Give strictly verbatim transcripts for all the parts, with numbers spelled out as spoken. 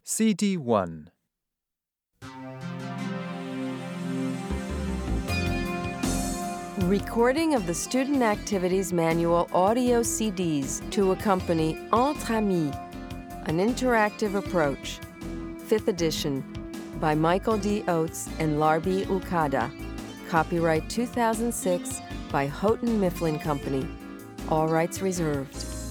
C D one. Recording of the Student Activities Manual audio C Ds to accompany Entre Amis, an interactive approach. Fifth edition, by Michael D. Oates and Larbi Ukada. Copyright two thousand six by Houghton Mifflin Company. All rights reserved.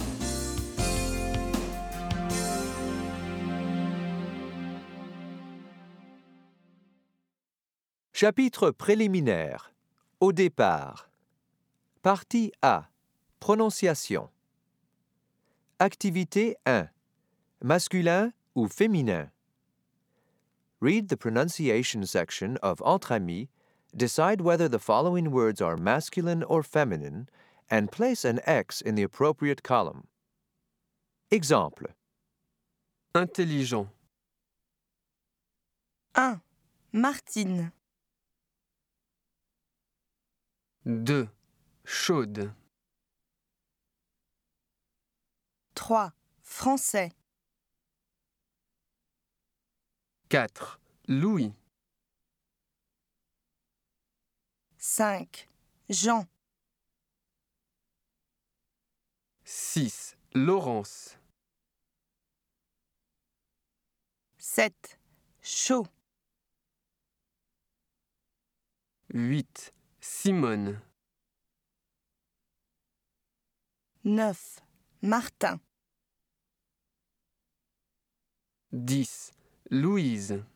Chapitre préliminaire. Au départ. Partie A. Prononciation. Activité un. Masculin ou féminin. Read the pronunciation section of Entre Amis, decide whether the following words are masculine or feminine, and place an X in the appropriate column. Exemple. Intelligent. un. Martine. deux. Chaude. trois. Français. quatre. Louis. cinq. Jean. six. Laurence. sept. Chaud. huit. Simone. neuf. Martin. dix. Louise.